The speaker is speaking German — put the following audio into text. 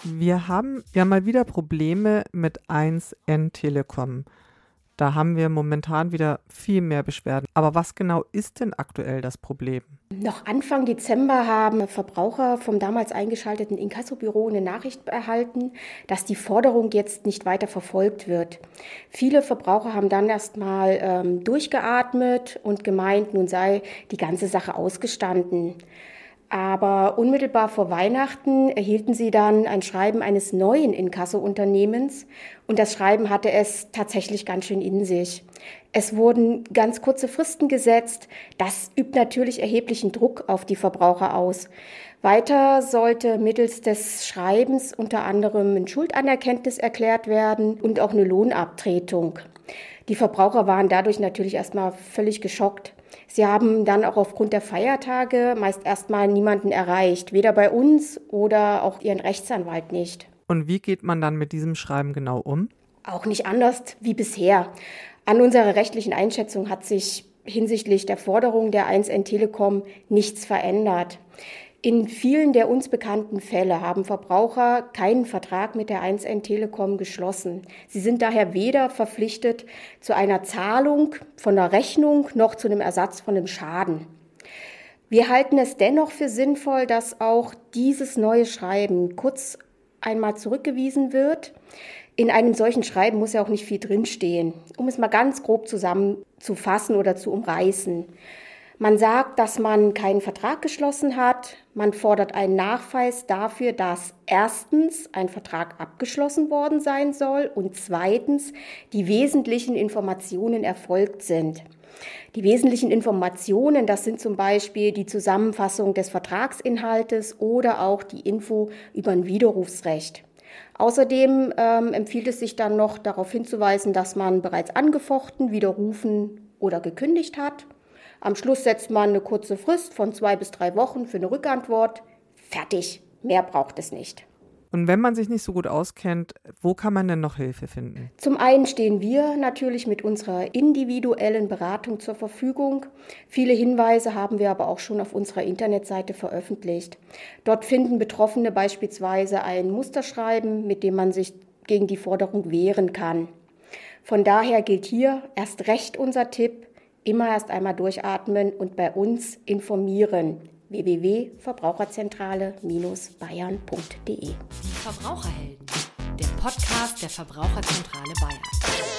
Wir haben ja mal wieder Probleme mit 1N Telekom. Da haben wir momentan wieder viel mehr Beschwerden. Aber was genau ist denn aktuell das Problem? Noch Anfang Dezember haben Verbraucher vom damals eingeschalteten Inkassobüro eine Nachricht erhalten, dass die Forderung jetzt nicht weiter verfolgt wird. Viele Verbraucher haben dann erstmal durchgeatmet und gemeint, nun sei die ganze Sache ausgestanden. Aber unmittelbar vor Weihnachten erhielten sie dann ein Schreiben eines neuen Inkasso-Unternehmens und das Schreiben hatte es tatsächlich ganz schön in sich. Es wurden ganz kurze Fristen gesetzt. Das übt natürlich erheblichen Druck auf die Verbraucher aus. Weiter sollte mittels des Schreibens unter anderem ein Schuldanerkenntnis erklärt werden und auch eine Lohnabtretung. Die Verbraucher waren dadurch natürlich erstmal völlig geschockt. Sie haben dann auch aufgrund der Feiertage meist erstmal niemanden erreicht, weder bei uns oder auch ihren Rechtsanwalt nicht. Und wie geht man dann mit diesem Schreiben genau um? Auch nicht anders wie bisher. An unserer rechtlichen Einschätzung hat sich hinsichtlich der Forderung der 1N Telekom nichts verändert. In vielen der uns bekannten Fälle haben Verbraucher keinen Vertrag mit der 1N Telekom geschlossen. Sie sind daher weder verpflichtet zu einer Zahlung von einer Rechnung noch zu einem Ersatz von einem Schaden. Wir halten es dennoch für sinnvoll, dass auch dieses neue Schreiben kurz einmal zurückgewiesen wird. In einem solchen Schreiben muss ja auch nicht viel drinstehen, um es mal ganz grob zusammenzufassen oder zu umreißen. Man sagt, dass man keinen Vertrag geschlossen hat. Man fordert einen Nachweis dafür, dass erstens ein Vertrag abgeschlossen worden sein soll und zweitens die wesentlichen Informationen erfolgt sind. Die wesentlichen Informationen, das sind zum Beispiel die Zusammenfassung des Vertragsinhaltes oder auch die Info über ein Widerrufsrecht. Außerdem empfiehlt es sich dann noch darauf hinzuweisen, dass man bereits angefochten, widerrufen oder gekündigt hat. Am Schluss setzt man eine kurze Frist von 2 bis 3 Wochen für eine Rückantwort. Fertig. Mehr braucht es nicht. Und wenn man sich nicht so gut auskennt, wo kann man denn noch Hilfe finden? Zum einen stehen wir natürlich mit unserer individuellen Beratung zur Verfügung. Viele Hinweise haben wir aber auch schon auf unserer Internetseite veröffentlicht. Dort finden Betroffene beispielsweise ein Musterschreiben, mit dem man sich gegen die Forderung wehren kann. Von daher gilt hier erst recht unser Tipp: immer erst einmal durchatmen und bei uns informieren. www.verbraucherzentrale-bayern.de. Die Verbraucherhelden, der Podcast der Verbraucherzentrale Bayern.